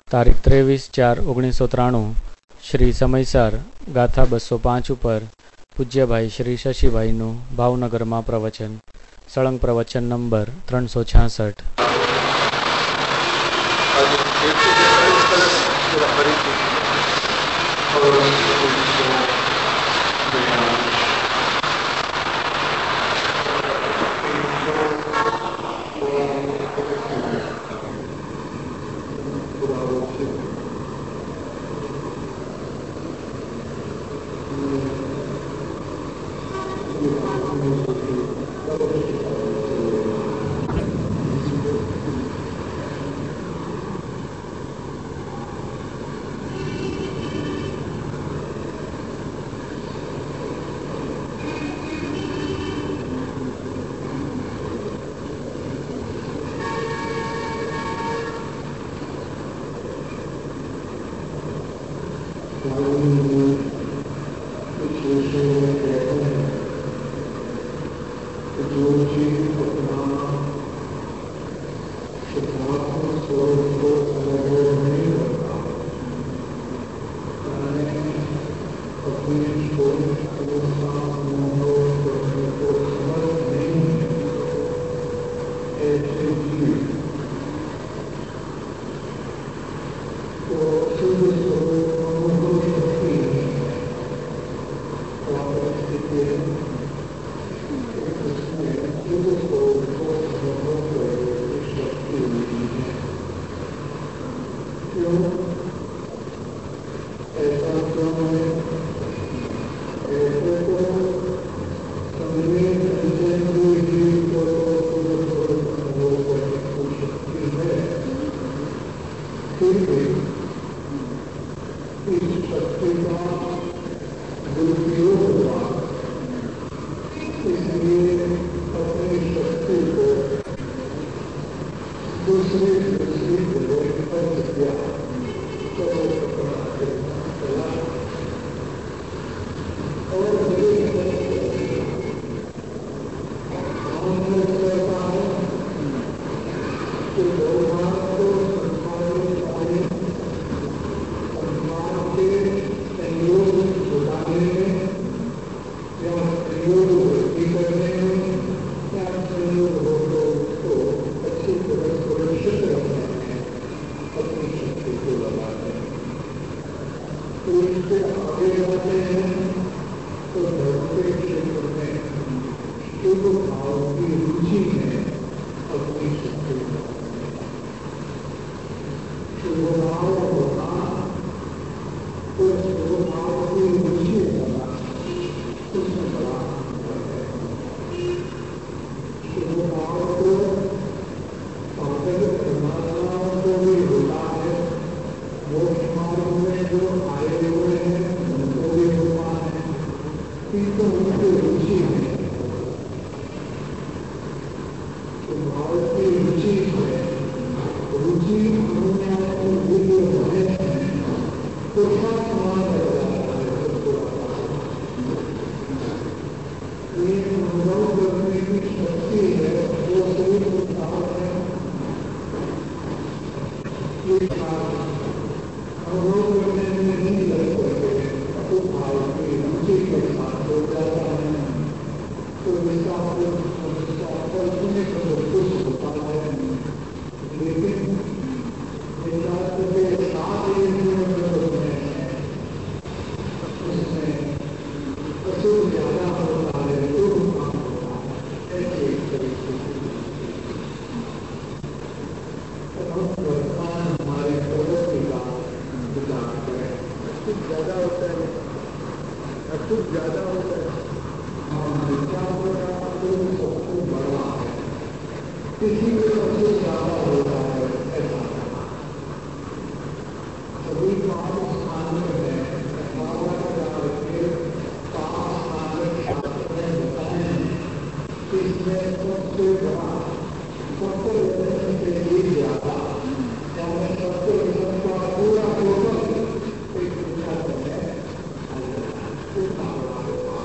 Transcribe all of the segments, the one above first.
તારીખ 23/4/1993 શ્રી સમયસર ગાથા 205 ઉપર પૂજ્યભાઈ શ્રી શશીભાઈનું ભાવનગરમાં પ્રવચન. સળંગ પ્રવચન નંબર 366.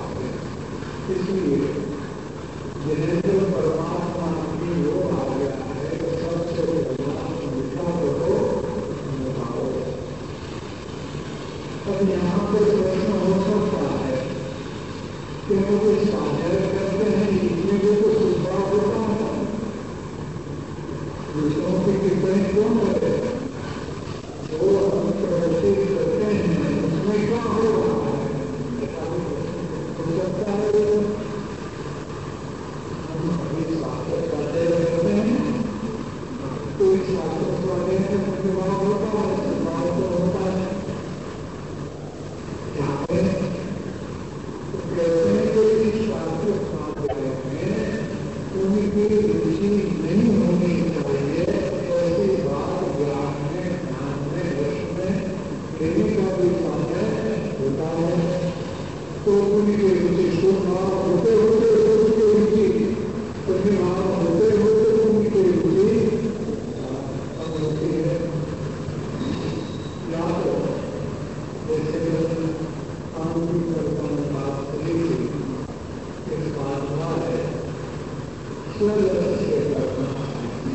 इसलिए जिन्हें परमात्मा की ओर आ गया यहाँ पे प्रश्न हो सकता है कि मुझे स्वाध्याय करते हैं, इसमें भी तो सुझाव होता है, दूसरों की टिप्पणी क्यों करे? जो हम प्रगति करते हैं उसमें क्या हो रहा है? हो सकता है हम अभी स्वागत करते रहते हैं, तो इस स्वागत करने में प्रतिभाव होता है, सद्भाव तो होता है। यहाँ पे कहते हैं कि इस शास्त्र स्वाध्याय में उनकी रुचि नहीं होनी चाहिए, ऐसी बात ज्ञान में, ध्यान में, यश में लेने का भी स्वाध्याय होता है। तो उनकी रुचि शुभभाव होते होते उनकी रुचि प्रतिभाव होते होते उनकी रुचि अब होती है। या तो जैसे कानूनी कर्ता में बात करी थी, इस बात का है स्वलक्ष्य करना,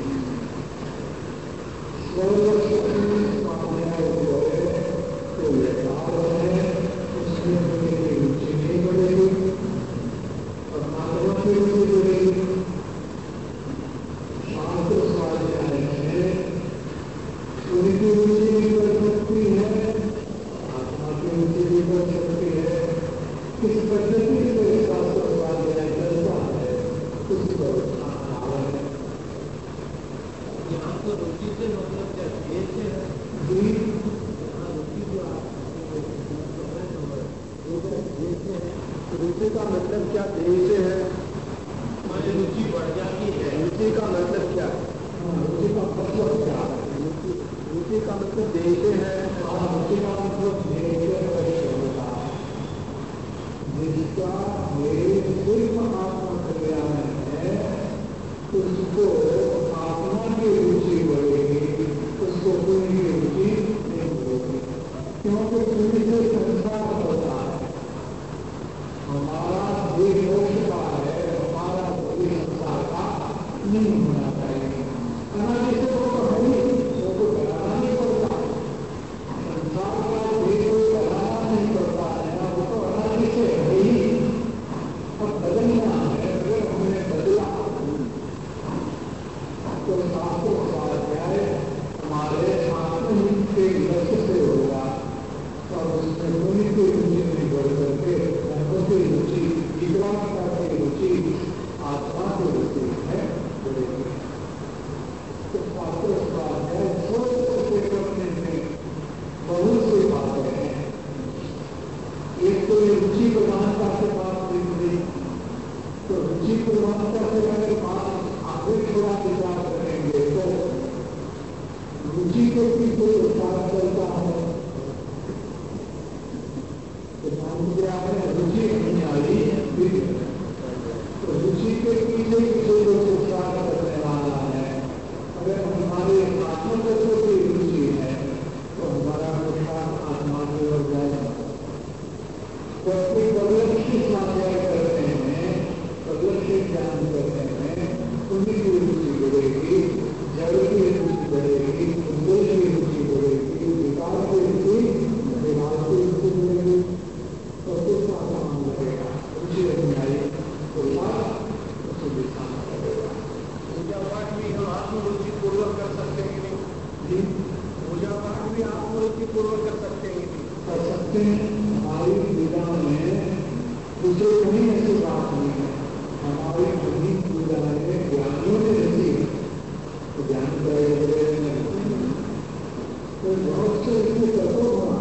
स्वलक्ष्य स्वाध्याय जो है तो बेकार है, उसमें उनकी रुचि नहीं बढ़ेगी, परमात्मा की रुचि बढ़ेगी। शास्त्र स्वाध्याय में उनकी रुचि भी बढ़ सकती है, आत्मा की रुचि भी बढ़ सकती है। किस पद्धति से शास्त्र स्वाध्याय चलता है उस पर आधार है। यहाँ तो रुचि से मतलब क्या देश है? यहाँ रुचि जो रुचि का मतलब क्या देश है? हमारी रुचि बढ़ जाती है। रुचि का मतलब क्या? रुचि का मतलब क्या है? रुचि का मतलब देश है। रुचि का मतलब देश होता है, जिसका सिर्फ आत्मा कल्याण है, उसको आत्मा की रुचि बढ़ेगी, उसको पुण्य की रुचि नहीं बढ़ेगी, क्योंकि पुण्य से संसार होता है। हमारा देह मोक्ष का है, हमारा कोई संसार का नहीं होना चाहिए। अनादि से वो तो है ही, वो तो कराना नहीं पड़ता, संसार का देह को कराना नहीं पड़ता है, वो तो अनादि से है ही। अब बदलना है, अगर हमने बदला तो शास्त्र स्वाध्याय हमारे आत्महित के लक्ष्य से होगा, और उसमें मुनि की रुचि में बढ़ करके धर्म की रुचि, विद्वानता की रुचि, आत्मा की रुचि है बढ़ेगी। तो शास्त्र स्वाध्याय छोटे करने में बहुत सी बातें हैं। एक तो ये रुचि प्रधानता से बात निकली, तो रुचि प्रधानता से अगर बात आगे थोड़ा विचार करेंगे तो रुचि के पीछे विचार चलता है। रुचि नहीं आई, तो रुचि के पीछे जो विचार करने वाला है, अगर हमारे आत्म तत्व की रुचि है तो हमारा विचार आत्मा की ओर जाएगा। तो अपनी परलक्ष्य स्वाध्याय करते हैं, परलक्ष्य ज्ञान करते हैं, उन्हीं की रुचि बढ़ेगी, जड़ की रुचि बढ़ेगी, उद्देश्य की रुचि बढ़ेगी, विकार की रुचि, विभाग की रुचि बढ़ेगी, तो दूसरा काम लगेगा। रुचि नहीं आई तो उसे विधान करेगा। पूजा पाठ भी हम आत्मरुचि पूर्वक कर सकते हैं कि नहीं? पूजा पाठ भी आत्मरुचि पूर्वक कर सकते हैं कि नहीं? कर सकते हैं। हमारी पूजा में दूसरे कहीं ऐसी बात नहीं है। हमारी पूरी पूजा में ज्ञानियों ने रची, तो ज्ञान करेंगे तो बहुत से इसमें कठोर होना।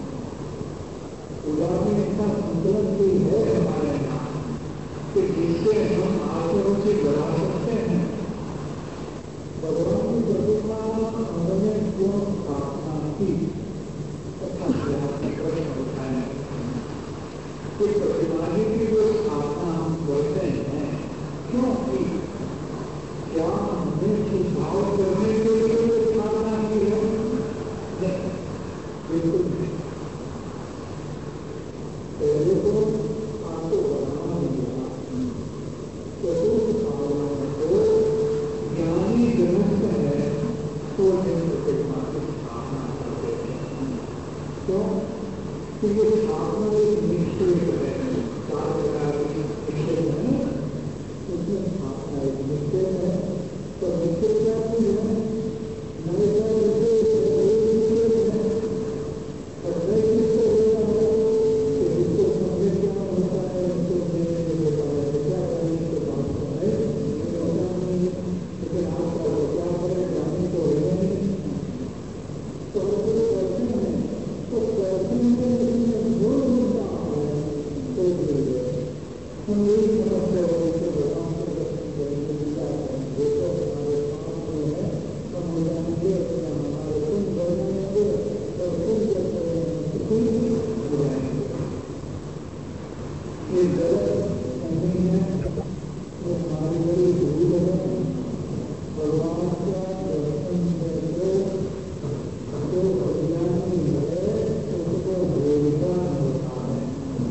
पूजा में इतना संतुलन भी है हमारे यहाँ कि जिससे हम आत्मरुचि बढ़ा सकते हैं। भगवान की प्रतिमा हमने क्यों स्थापना की तथा प्रश्न उठाए कि प्रतिमा की जो स्थापना हम करते हैं क्यों की? क्या हमने सुधार करने के लिए स्थापना की है? बिल्कुल नहीं। पहले तो आपको बनाना नहीं होगा, चतुर्थ भावना को ज्ञानी ग्रंथ है तो प्रतिमा की स्थापना करते हैं। क्यों? तो ये स्थापना एक निश्चय है, 4 प्रकार की निश्चय है, उसमें स्थापना एक निश्चय है। तो निश्चय क्या चीज है? नए है और नए किसको होता है? जिसको समझ क्या होता है, उसको देखने होता है, क्या करने के बाद है होता नहीं, लेकिन आपका क्या करें जाने तो है नहीं। तो कैसे है? तो कैसे में जो होता है तो हम यही समझते हो कि भगवान के दर्शन करेंगे, पूजा करेंगे, तो हमारे पास में है, हम हो जाएंगे, हमारे तुम बनेंगे और तुम जब करेंगे तुम हो जाएंगे। ये गलत नहीं है, वो हमारी बड़ी भूल है। भगवान का दर्शन करके जो अज्ञानी है उसको भोगना होता है।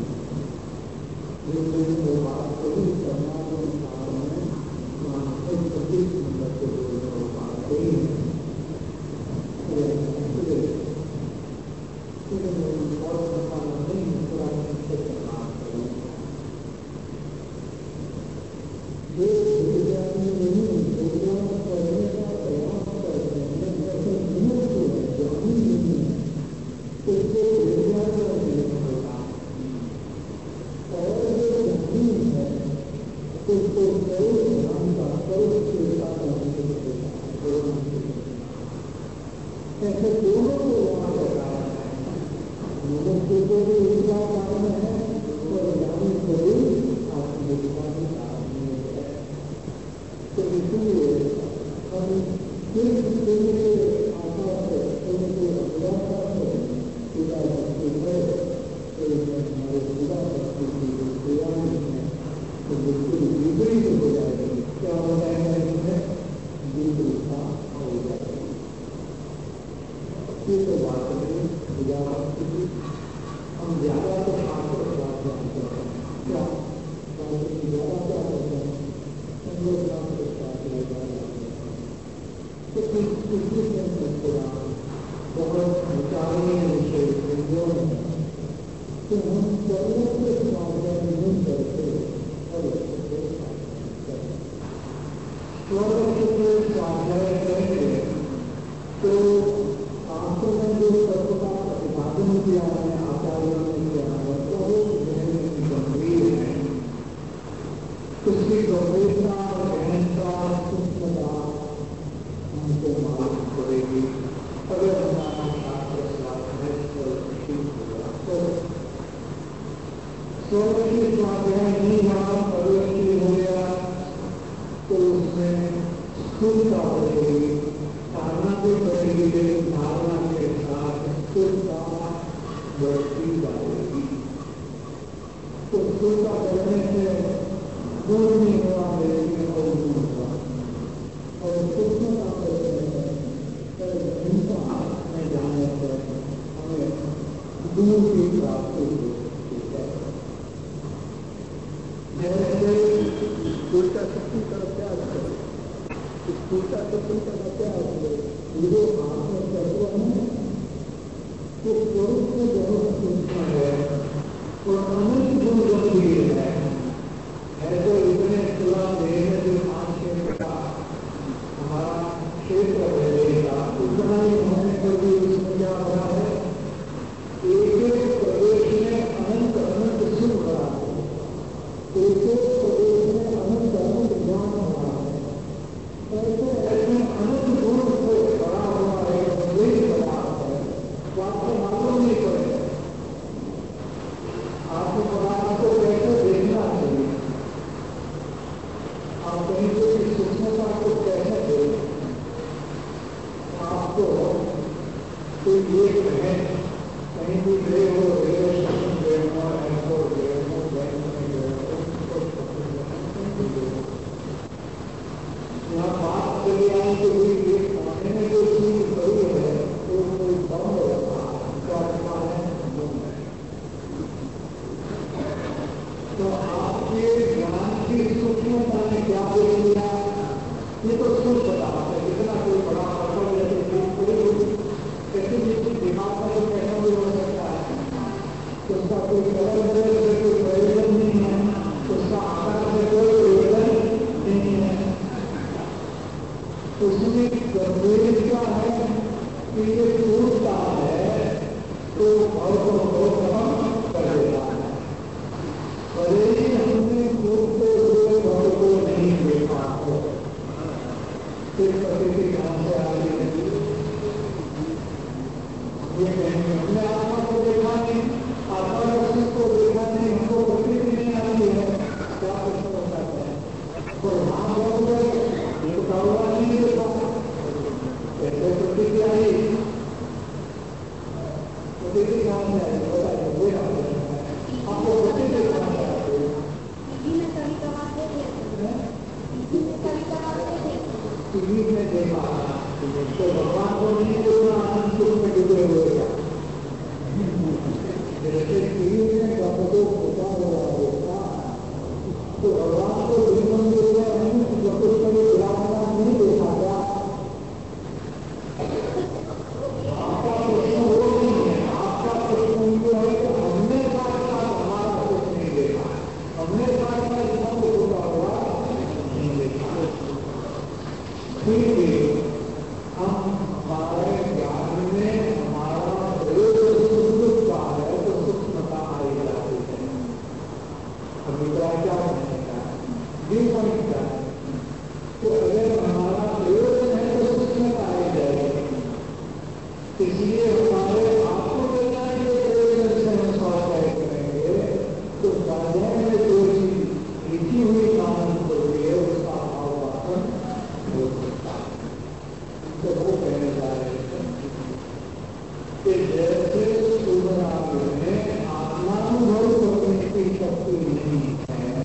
जो वास्तविक समाधान में मानसिक प्रतीक मतलब हो पाते हैं। ऐसे दोनों को वहां पर लोगों को भी उनका कारण है और ज्ञानी को भी आत्मविश्वासी कारण है। तो इसलिए हम किस के आशा से उनके अभिलाषा से पूजा भक्ति है, तो हमारे पूजा भक्ति की जो क्रियाएं हैं तो बिल्कुल विपरीत हो जाएगी। क्या हो जाएगा इसमें? विपरीतता हो जाएगी। तो बात नहीं पूजा भक्ति की हम ज्यादा तो शास्त्र स्वाध्याय करते हैं। क्या ज्यादा क्या करते हैं? हम लोग शास्त्र स्वाध्याय करते हैं। तो किसी बहुत विचारणीय विषय जो है तो हम सर्वत्र स्वाध्याय नहीं करते। सर्वत्र स्वाध्याय करेंगे तो शास्त्र में जो तत्व का प्रतिपादन किया है, आचार्यों ने किया है, तो वो गंभीर है। उसकी गंभीरता और गहनता सूक्ष्मता हमको मालूम पड़ेगी। अगर हमारा शास्त्र स्वाध्याय ठीक होगा तो स्वयं स्वाध्याय नहीं हुआ, प्रवृत्ति हो गया तो उसमें स्थूलता बढ़ेगी, धारणा भी बढ़ेगी, लेकिन धारणा के साथ स्थूलता बढ़ती जाएगी। तो स्थूलता बढ़ने से दूर नहीं हुआ, लेकिन और दूर हुआ और सूक्ष्मता बढ़ने से हिंसा में जाने पर हमें दूर की प्राप्ति होती है। जैसे उल्टा शक्ति का त्याग करें, उल्टा शक्ति का त्याग करें, जो आत्म तत्व है तो स्वरूप से बहुत सूक्ष्म है और अनंत गुण गंभीर है। ऐसे इतने खुला देह में जो 5 क्षेत्र का हमारा क्षेत्र रहेगा, उतना ही होने पर भी उसमें क्या भरा है? एक एक प्रदेश में अनंत अनंत सुख भरा है, एक एक प्रदेश में अनंत अनंत ज्ञान भरा है। ऐसे ऐसे अनंत गुण से भरा हुआ है, यही पदार्थ है, तो आपको मालूम नहीं पड़ेगा। आपको पदार्थ को कैसे देखना चाहिए, आप कहीं से सूक्ष्मता को कैसे देखें? आपको कोई एक है, कहीं भी गए हो, रेलवे स्टेशन गए हो, एयरपोर्ट गए हो, बैंक में गए हो, यहाँ बात चली आई कि कोई एक खाने में जो चीज बड़ी है तो कोई बम रखा है, तो आपके ज्ञान की सूक्ष्मता ने क्या बोल दिया? ये तो सूक्ष्म पदार्थ है, इतना कोई बड़ा पकड़ जैसे कैसे दिमाग में तो कैसे भी हो सकता है। नीचे टूटता है तो भाव को खत्म कर देता है। भले ही हमने टूटते हुए भाव को नहीं देखा हो, फिर प्रकृति कहां से आ रही है ये कहेंगे। हमने आत्मा को देखा नहीं, आत्मा को देखा नहीं, हमको प्रकृति नहीं आती है, क्या प्रश्न होता है? तो वहां बहुत नहीं देखा ऐसे प्रकृति आई, प्रकृति कहां से आई बताइए? वही आपको प्रकृति कहां से आती है? टीवी में देखा तो भगवान को नहीं देखना, आनंद सुख में डूबे हुए जैसे टीवी में कपड़ों होता हुआ देखा तो भगवान को जीवन में नहीं देखा क्या? आपका प्रश्न वो नहीं है, आपका प्रश्न ये है कि हमने साथ हमारा कुछ नहीं देखा, हमने साथ जीवन को होता हुआ नहीं देखा। फिर भी हम हमारे ज्ञान में हमारा प्रयोग सुखता है तो सूक्ष्मता आई जाती है। अभिप्राय क्या होने का जीवन क्या है? तो अगर हमारा प्रयोग है तो सूक्ष्मता आई जाएगी। इसलिए हमारे आपको करना है जो प्रयोजन से हम स्वाध्याय करेंगे तो स्वाध्याय में जो चीज लिखी हुई काम होती है उसका आवाहन हो सकता है। तो वो कहने जा रहे हैं कि जैसे सूर्यनाथ में आत्मानुभव करने की शक्ति नहीं है,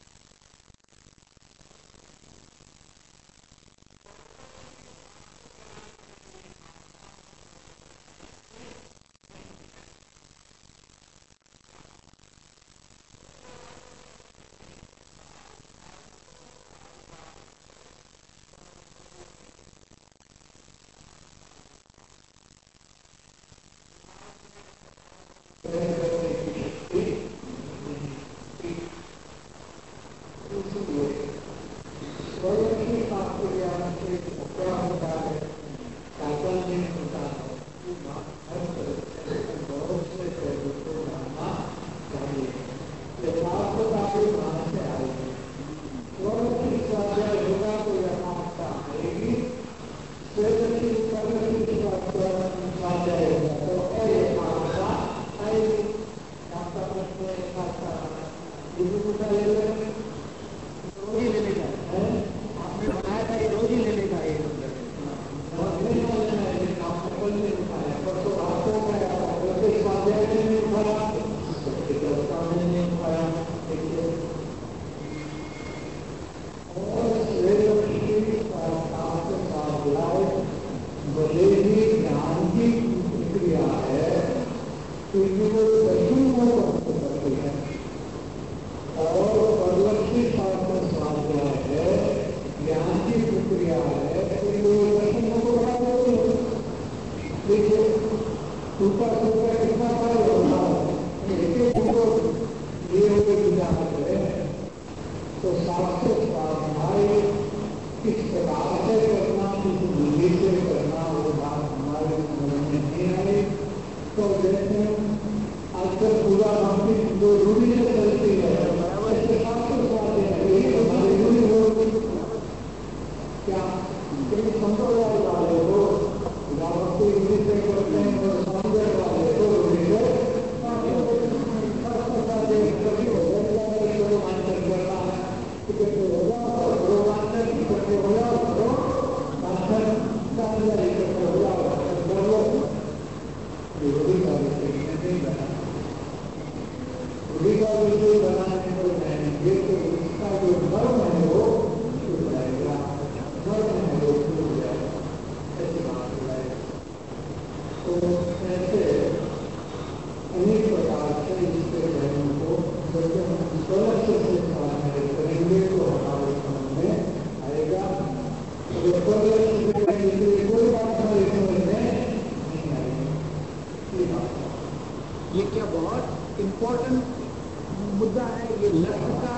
ये क्या बहुत इम्पोर्टेंट मुद्दा है। ये लक्ष्य का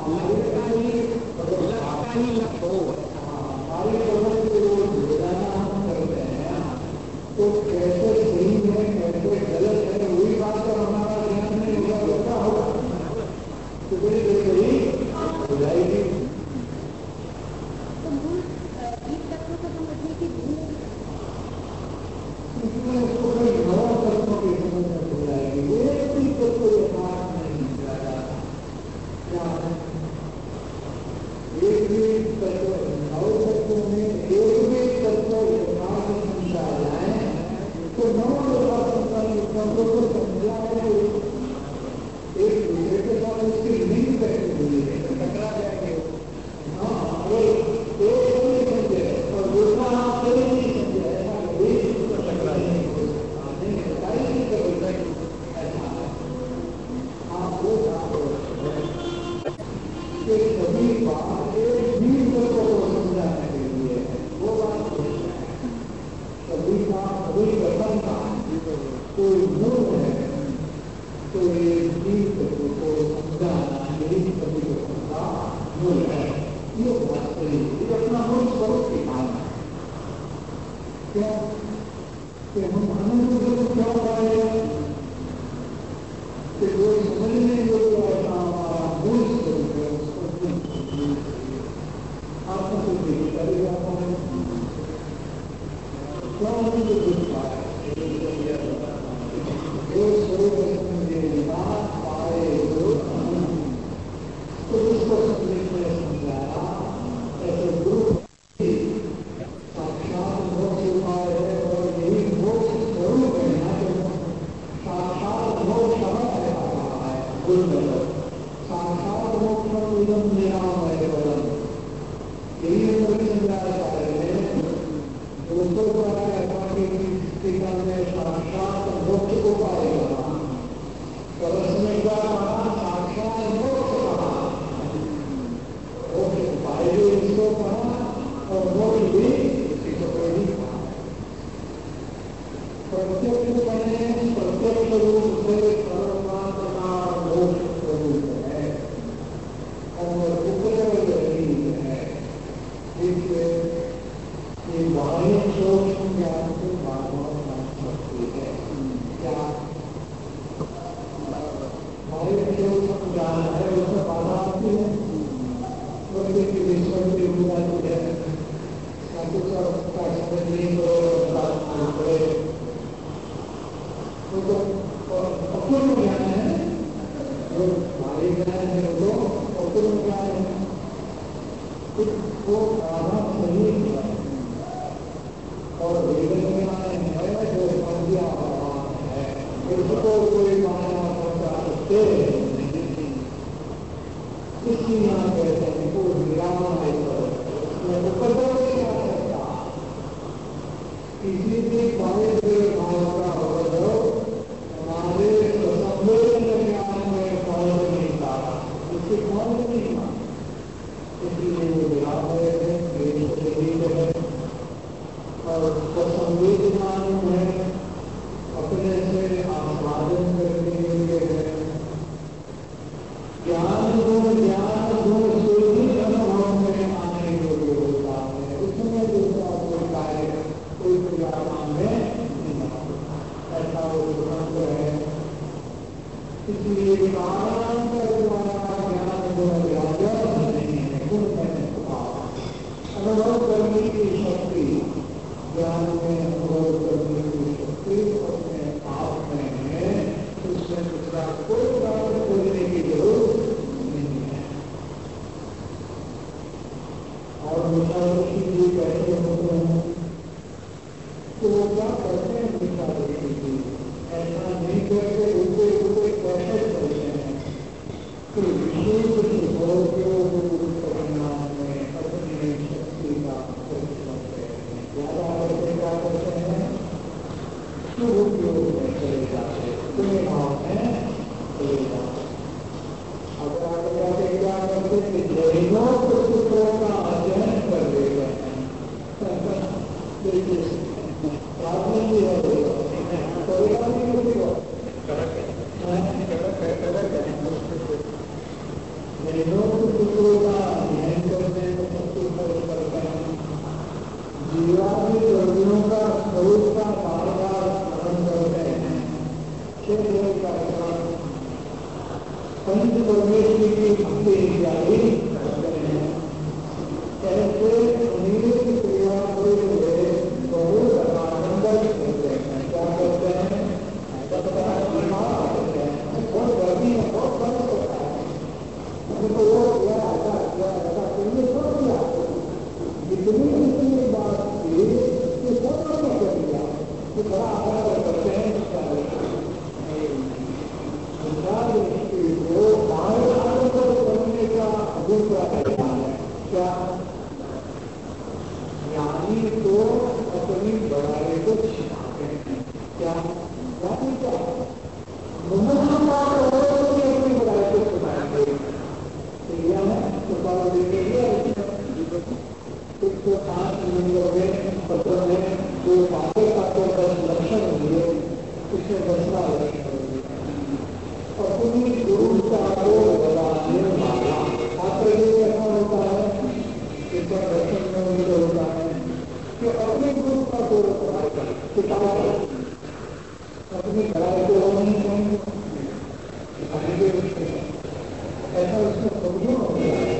ही लक्ष्य हो। हमारी करते हैं तो कैसे सही है कैसे गलत है वही बात पर हमारा ध्यान नहीं होगा क्या होगा तो मेरी गई हो जाएगी। इसमें उसको कोई नौ तत्वों की समझ में हो जाएगी एक भी तत्व यथार्थ नहीं जाएगा क्या एक भी तत्व नौ तत्वों में एक भी तत्व यथार्थ समझा जाए तो नौ तत्वों को समझा है एक दूसरे के साथ उसकी लिंक कैसे हुई है टकरा जाएंगे। हाँ एक नहीं समझे और दूसरा आप नहीं समझे ऐसा कभी टकरा जाएंगे आप वो सभी बात एक भी तत्व को समझाने के लिए वो बात सभी का सभी कथन का कोई मूल है तो ये जीव तत्व को समझाना यही सभी कथन का मूल है। ये बात सही ये अपना मूल स्वरूप की काम है क्यों कि हम आनंद को क्या पाए कि कोई समझने योग्य ऐसा हमारा मूल स्वरूप है उसको आत्मशुद्धि करेगा क्या आनंद दुख पाए जो स्वरूप पाए तो उसको समझने समझाया ऐसे गुरु साक्षात मोक्ष उपाय है और यही मोक्ष स्वरूप है ना साक्षात मोक्ष है गुरु साक्षात मोक्ष इदम निराम है यही हम समझाया जा रहे हैं दोस्तों द्वारा टीका में साक्षात मोक्ष को पाएगा परस्मै का साक्षात मोक्ष कहा मोक्ष पाएगी इसको कहा और मोक्ष भी इसको ही कहा प्रत्यक्ष बने प्रत्यक्ष रूप से परमात्मा मोक्ष स्वरूप है और उपलब्ध नहीं है इसलिए ये बाह्य सूक्ष्म ज्ञान से बाहर सकती है क्या बाह्य सूक्ष्म ज्ञान है उसमें बाधा आती है प्रकृति की विश्व की हो जाती है कुछ का समझ नहीं तो अपूर्ण ज्ञान है जो बाह्य ज्ञान है वो अपूर्ण ज्ञान है वो बाधा सही है और वेदन ज्ञान है जो संज्ञा है उसको कोई माना पहुंचा सकते इसकी यहाँ कहते हैं को विराम है ऊपर तो नहीं आ सकता किसी भी बाह्य से भाव का अवधो हमारे संवेदन ज्ञान में पहुंच नहीं था उसकी पहुंच नहीं था इसलिए वो विराम है और संवेदनाओं में अपने से आस्वादन करने के लिए है ज्ञान गुण से ही अनुभव में आने के लिए होता है उसमें दूसरा कोई कार्य कोई क्रिया में ऐसा वो स्वतंत्र है इसलिए कालांतर द्वारा ज्ञान गुण व्याजन नहीं है गुण में अनुभव करने की शक्ति ज्ञान में अनुभव करने की शक्ति अपने आप में है उसमें दूसरा कोई बात बोलने की जरूरत नहीं है। और विचारशी जी कैसे होते हैं तो वो क्या करते हैं विचारशी जी ऐसा नहीं करके ऊपे ऊपे कैसे करते हैं तो विशेष परिणाम में अपनी शक्ति का ज्यादा करके क्या करते हैं उपयोग में चले जाते हैं भाव में चले जाते अगर आगे जाके क्या करते हैं जैनों के सूत्रों का अध्ययन कर देते हैं देखिए प्रार्थना भी है जैनों के सूत्रों का अध्ययन करते हैं तो सब कुछ करते हैं जीवात्मी द्रव्यों का स्वरूप का पंच परमेश्वरी की भक्ति इत्यादि करते हैं। ऐसे नीले की क्रिया हुए बहुत आनंद होते हैं। क्या करते हैं? बहुत गर्मी में बहुत फर्क होता है। उनको वो किया ऐसा करने सब किया जितनी बात थी ये सब कर दिया। तो बड़ा आदर करते हैं वो बाहर करने का अभिप्राय है क्या? ज्ञानी को अपनी बड़ाई को छिपाते हैं। क्या ज्ञानी क्या अपनी बड़ाई को छिपाएंगे? क्रिया है तो देखेंगे 105 नंबर में पत्र में जो बातें का 10 लक्षण हुए उसमें 10वां लक्षण अपनी गुरु का बनाने वाला। छात्र ऐसा होता है इसका दर्शन में मुझे होता है कि अपने गुरु का किताब अपनी पढ़ाई को नहीं चाहिए ऐसा उसमें समझो होता है।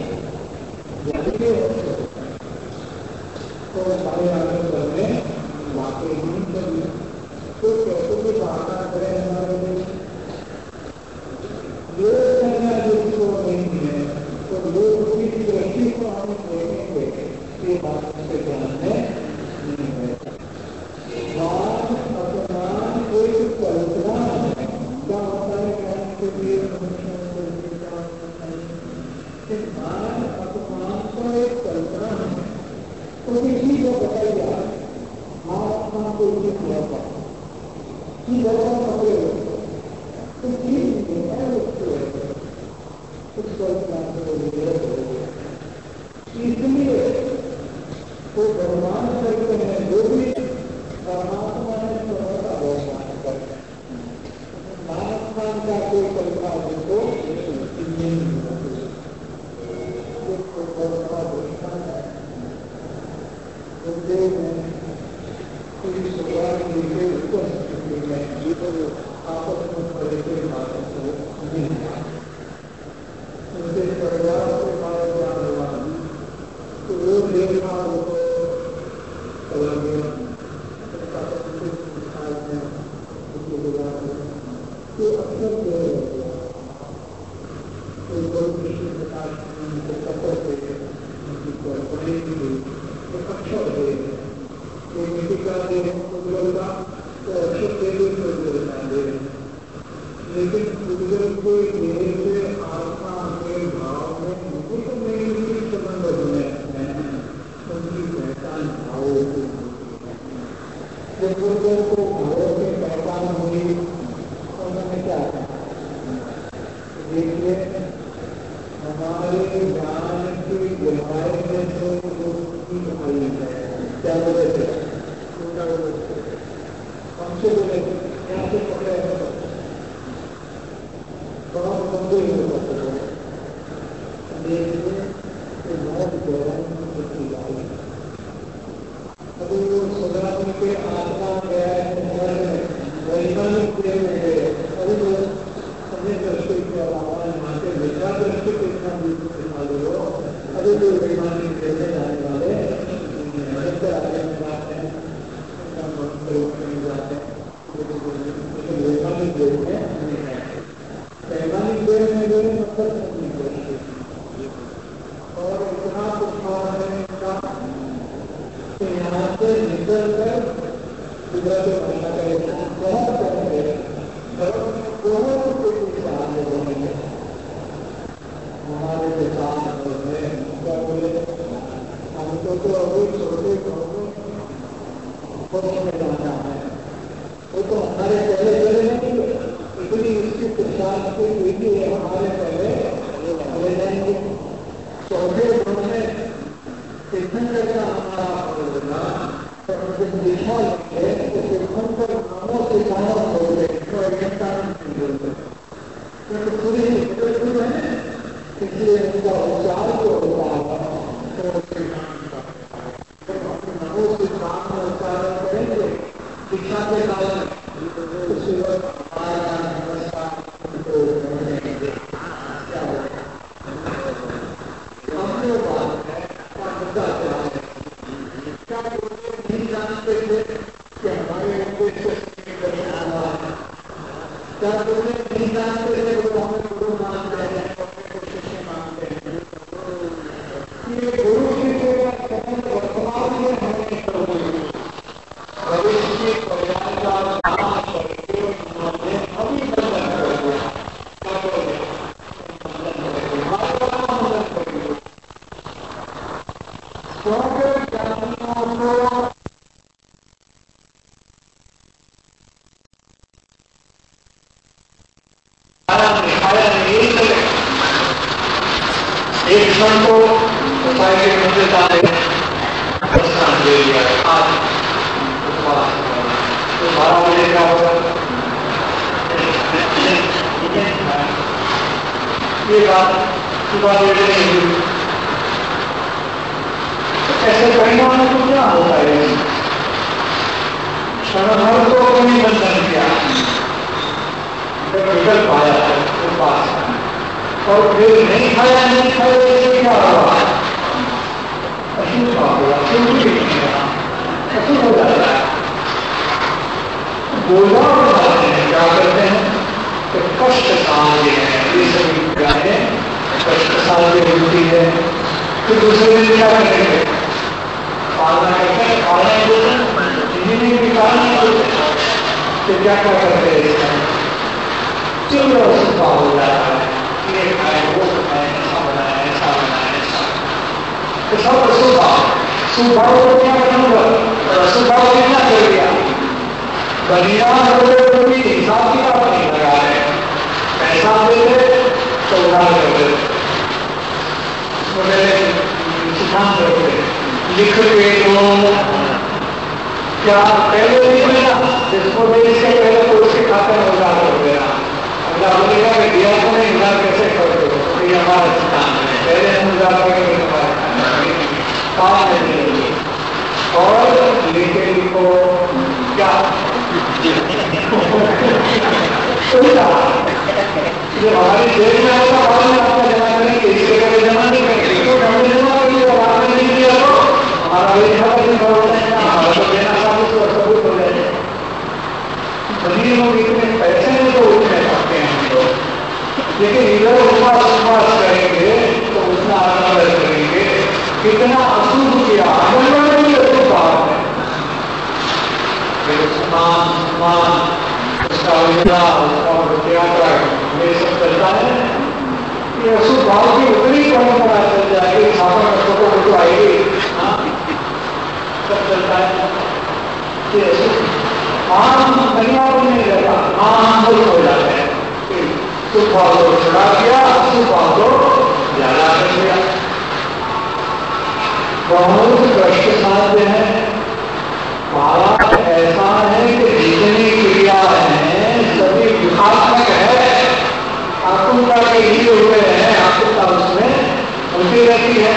तो सारे आनंद करने वाकई नहीं करिए तो कैसे भी प्रार्थना करें हमारे लिए योग करना जिसको नहीं है तो लोग की दृष्टि को हम देखेंगे ये बात से ध्यान में नहीं है। ज्ञान अपमान एक कल्पना क्या होता है? ज्ञान के लिए ज्ञान अपमान का एक कल्पना है। तो किसी को बताइए महात्मा को ये किया कि जगह पकड़े तो चीज है उसको इसलिए तो भगवान करते हैं जो भी परमात्मा ने सबका भगवान करते हैं। महात्मा का कोई कल्पना जिसको आपस में पड़े बातों को उनके परिवार के बारे में तो वो देखना उनको तो अक्सर अक्षर है तो मिट्टी का तो अक्षर दे लेकिन बुजुर्ग को धीरे से आत्मा के भाव में संबंध होने उनकी पहचान भावों की बुजुर्गों को भावों की पहचान हुई उन्होंने क्या देखिए हमारे ज्ञान की गहराई में जो आई है क्या बोले थे हमसे बोले यहाँ से पकड़े बहुत गंभीर हो सकते देखिए तो बहुत गहराई आई। अभी वो सदात्म के आत्मा गया है वैज्ञानिक प्रेम है अभी वो अपने दृष्टि के अलावा यहाँ के विचार दृष्टि के इतना दिखा दो अभी जो वैज्ञानिक प्रेम जाने वाले आगे में जाते हैं जाते हैं वैज्ञानिक प्रेम में वैज्ञानिक प्रेम में जो मतलब और इतना कुछ है इनका यहाँ से निकल कर गुजरात में भाषा करेंगे बहुत करेंगे बहुत हमारे किसान क्या बोले हमको तो अभी छोटे में जाना है वो तो हमारे पहले नहीं इतनी उसकी प्रसाद की विधि है हमारे पहले जाएंगे चौथे गुण में तीर्थंकर का हमारा होगा तो दिशा है तो तीर्थंकर नामों से कहा बोलते तो नहीं बोलते क्योंकि पूरी है इसलिए उनका उच्चार जो होता है तो नामों से काम में उच्चारण करेंगे शिक्षा के कारण क्या तुमने नहीं जानते थे वो हमें गुरु मानते हैं, शिष्य मानते हैं। ये गुरु शिष्य का संबंध वर्तमान में हमें भविष्य के परिणाम का नाम करके उन्होंने अभी बंधन कर दिया। एक क्षण को उपाय के मुझे डाले प्रस्थान ले लिया आज उपवास तो 12 बजे का होगा ये बात सुबह देते नहीं हुई। ऐसे परिणाम में तो क्या होता है? क्षणभर को नहीं बंधन किया, विकल्प आया उपवास और फिर नहीं खाया इससे क्या हुआ? अशुभ हुआ, अशुभ हो जाता है। बोला बताते हैं, क्या करते हैं तो कष्ट साध्य है, ये सभी क्रियाएं कष्ट साध्य होती है। फिर दूसरे दिन क्या करेंगे? पालना करते हैं, पालना बोलते इंजीनियरिंग की पालना बोलते हैं। तो क्या क्या करते हैं इसमें? चलो अशुभ हो जाता है, ये खाए वो खाए, ऐसा बनाए ऐसा बनाए ऐसा, तो सब अशुभ सुभाव को क्या करूंगा? सुभाव ने क्या कर दिया? बनिया होते कोई हिसाब किताब नहीं लगा रहे, पैसा देते तो उधार करते, सिद्धांत करते लिख के तो क्या पहले नहीं मिला जिसको दे इसके पहले तो उसके खाते में उधार कर देना। अगला बोलेगा कि दिया को नहीं उधार कैसे करते हो? ये हमारा सिद्धांत है, पहले हम उधार करेंगे तुम्हारे काम नहीं और लेके लिखो क्या ये हमारी जेब में होगा, बाद में आपका जमा करेंगे, इसके पहले जमा नहीं करेंगे तो हमने जमा करिए और आपने नहीं किया तो हमारा भी हमारा तो देना साबित हो जाएगा। सभी लोग इतने पैसे में तो उठने सकते हैं हम लोग, लेकिन इधर उपवास करेंगे तो उतना आनंद करेंगे। कितना अशुभ किया, आनंद भी अशुभ बात है। सम्मान उसका विचार उसका त्याग ये सब चलता है। ये अशुभ भाव की उतनी परंपरा चल जाएगी, सावन फोटो फोटो आएगी, सब चलता है। ये अशुभ आम कन्या नहीं रहता, आम हो जाते हैं। शुभ भाव को छुड़ा दिया, अशुभ भाव को ज्यादा कर दिया। बहुत कष्ट साध्य है। भारत ऐसा है कि जितनी क्रिया है सभी विभात्मक है, आकुलता के लिए हुए हैं, आकुलता उसमें होती रहती है।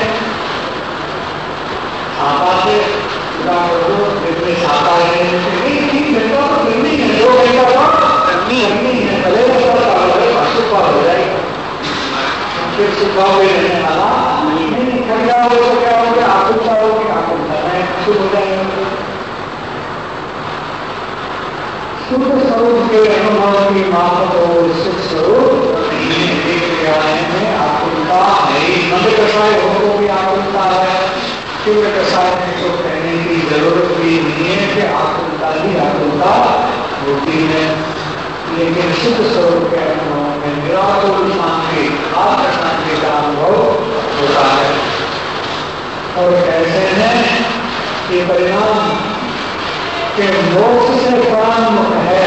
छाता से जितने छाता है नहीं घंटा तो करनी है, 2 घंटा तो करनी है, भले सुबह हो जाएगी फिर सुबह भी रहने वाला नहीं खड़ा हो तो क्या हो गया? आकुलता होगी, आकुलता है शुभ हो जाएंगे। शुद्ध स्वरूप के अनुभव की मात्र तो शुद्ध स्वरूप में आकुलता है, नंद कषाय हो तो भी आकुलता है, तीव्र कषाय को कहने की जरूरत भी नहीं है कि आकुलता ही आकुलता होती है। लेकिन शुद्ध स्वरूप के अनुभव में निराकुल शांति, आत्म शांति का अनुभव होता है। और कैसे हैं ये परिणाम के मोक्ष से प्रारंभ है,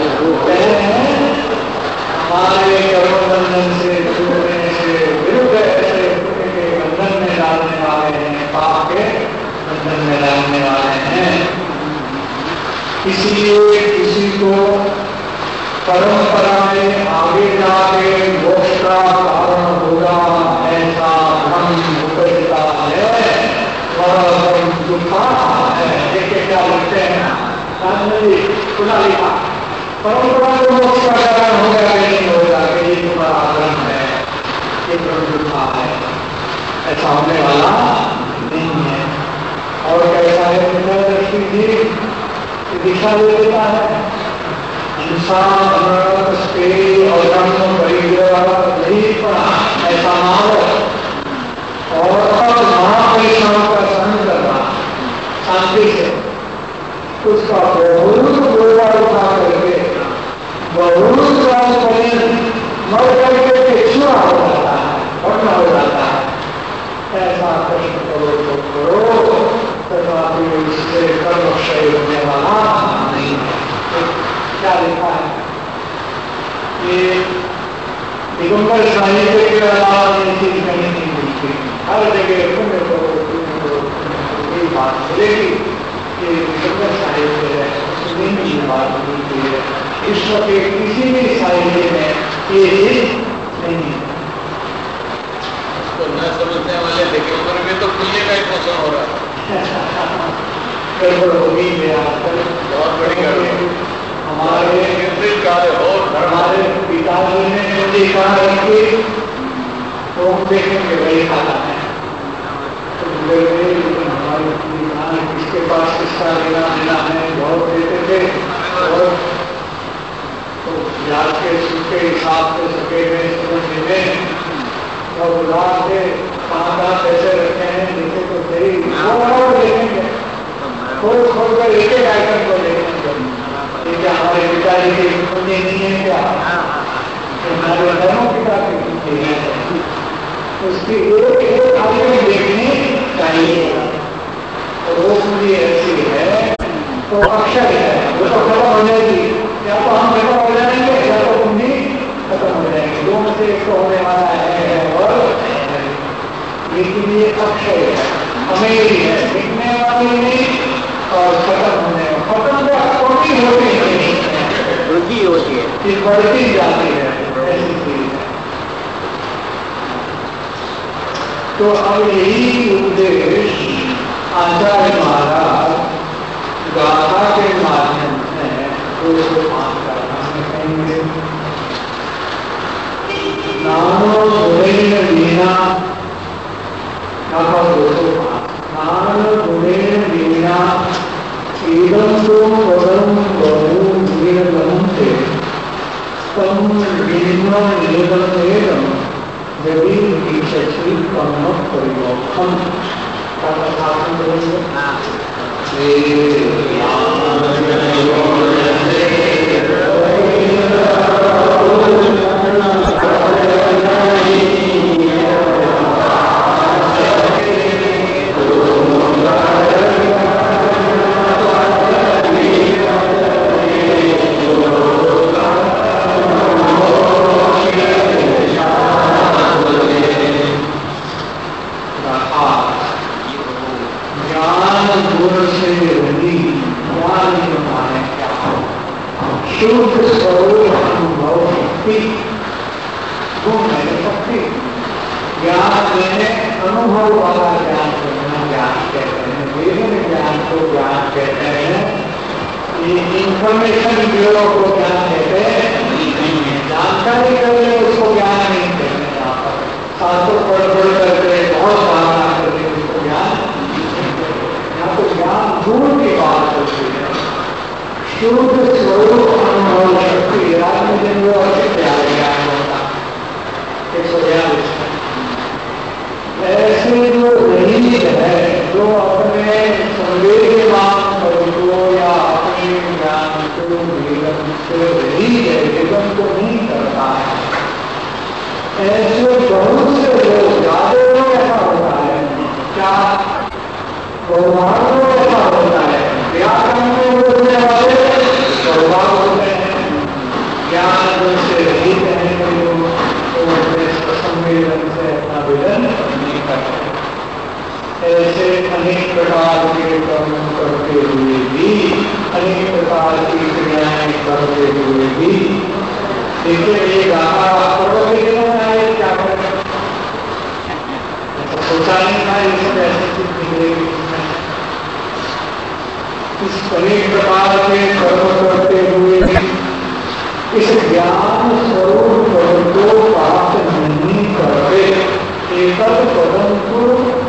हमारे कर्मबंधन से छूटने से विरुद्ध ऐसे के बंधन में डालने वाले हैं, पाप के बंधन में डालने वाले हैं। इसलिए किसी को परंपरा में आगे जाके मोक्ष का कारण होगा ऐसा भ्रम उपजता है, वह दुखा है। देखिए क्या लिखते हैं सुना लिखा, परंपरा को मोक्ष का कारण होगा कि नहीं होगा, कि ये तुम्हारा भ्रम है, ये भ्रम दुखा है, ऐसा होने वाला नहीं है। और कैसा है दृष्टि जी दिखा दे देता है, इंसान परिग्रह नहीं पड़ा, ऐसा ना हो। और अब महापरिश्रम का संग करना शांति से, उसका बहुत गोला उठा करके बहुत साल पहले मर करके छुआ हो जाता है, घटना हो जाता है। ऐसा प्रश्न करो तो करो, तथापि इससे कर्म क्षय होने वाला नहीं है। क्या लिखा है ये दिगंबर साहित्य के अलावा ये चीज कहीं नहीं मिलती। हर जगह पुण्य करो यही बात मिलेगी कि दिगंबर साहित्य है, उसमें ये बात मिलती है। विश्व के किसी भी साहित्य में ये चीज नहीं है। तो न समझने वाले दिगंबर में तो पुण्य का ही पोषण हो रहा है। गड़बड़ होगी में आजकल बहुत बड़ी गड़बड़। हमारे हमारे पिताजी ने मुझे कहा कि तो देखेंगे वही खाना है, तो हमारे किसके पास किसका लेना देना है बहुत देते थे। और तो याद के सूखे हिसाब से सके में समझने में और उदार से कहाँ पैसे रखे हैं देखे तो सही वो देखेंगे, खोल खोल कर एक एक आइटम को देखेंगे। क्या हमारे पिताजी की पुण्य नहीं है क्या? हमारे दोनों पिता की पुण्य है, उसकी एक एक आइटम देखनी चाहिए। और वो पुण्य ऐसी है तो अक्षर है, वो तो खत्म हो जाएगी। या तो हम खत्म हो जाएंगे या तो पुण्य खत्म हो जाएंगे, दोनों से एक तो होने वाला है। और लेकिन ये अक्षय है, अमेरी है, दिखने वाली नहीं और खत्म होने खत्म का कोटि होती नहीं, वृद्धि होती है, ये बढ़ती जाती है, ऐसी चीज है। तो अब यही उपदेश आचार्य महाराज गाथा के माध्यम से उसको मान करना कहेंगे। नानो गुणेन वीणा नानो गुणेन वीणा इदं तो पदं बहु वीरलंते तम वीणा निरंतरम यदि दीक्षति कर्म परिवर्तन का कथान करेंगे। इंफॉर्मेशन ब्यूरो को ज्ञान कहते हैं, जानकारी करके उसको ज्ञान नहीं कहते। यहाँ पर शास्त्रों पढ़ करके बहुत साधना करके उसको ज्ञान नहीं कहते। यहाँ तो ज्ञान दूर की बात होती है। शुद्ध स्वरूप अनुभव शक्ति राजनीति प्यारे ज्ञान होता 142 ऐसे जो रही है, जो अपने संवेदमान को या अपने ज्ञान को निगम से रही है, निगम को नहीं करता है, ऐसे बहुत से लोग ज्यादा लोग ऐसा होता है। क्या गौरव ऐसा होता है? व्याकरण में बोलने वाले गौरव होते हैं, ज्ञान से रहित हैं लोग, तो अपने संवेदन से अपना वेदन नहीं करते। ऐसे अनेक प्रकार के कर्म करते हुए भी, अनेक प्रकार की क्रियाएं करते हुए भी, देखिए ये गाथा पर्वत के लिए आए क्या करें, सोचा नहीं था ये सब ऐसे चीज निकलेगी। इस अनेक प्रकार के कर्म करते हुए भी इस ज्ञान स्वरूप पद को प्राप्त नहीं करते। एक पदम को